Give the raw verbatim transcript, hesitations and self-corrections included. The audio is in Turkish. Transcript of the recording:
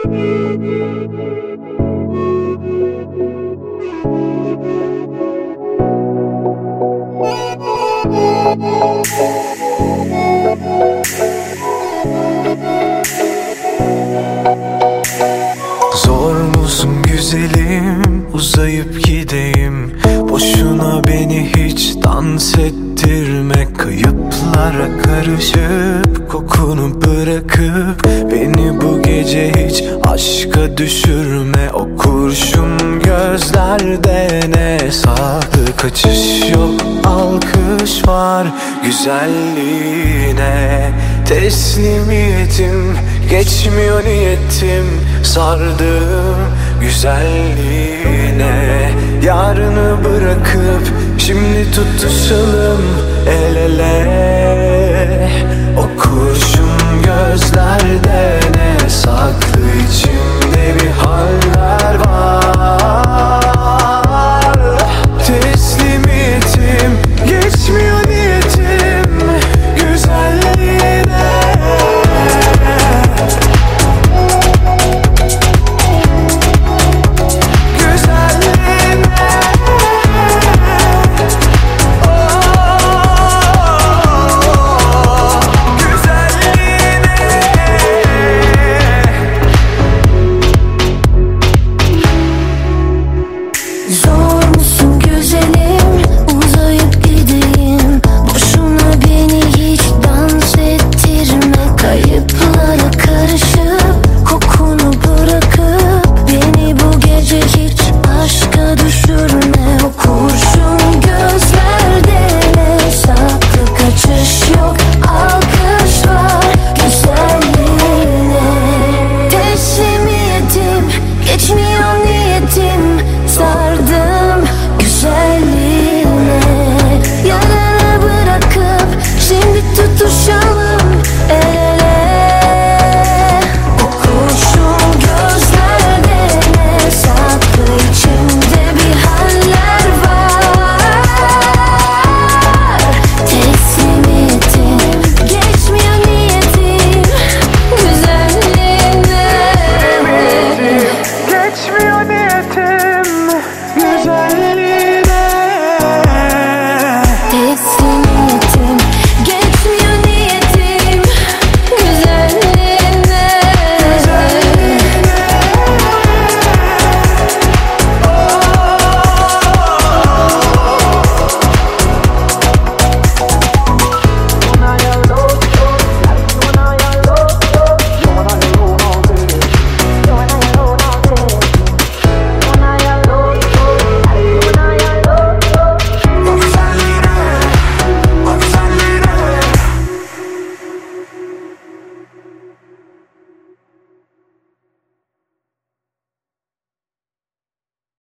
Zor musun güzelim, uzayıp gideyim. Boşuna beni hiç dans ettirme. Kayıplara karışıp kokunu bırakıp beni bu gece hiç aşka düşürme. O kurşun gözlerde ne saklı kaçış yok, alkış var güzelliğine. Teslimiyetim geçmiyor niyetim, sardım güzelliğine. Yarını bırakıp şimdi tutuşalım el ele. O kurşun gözlerde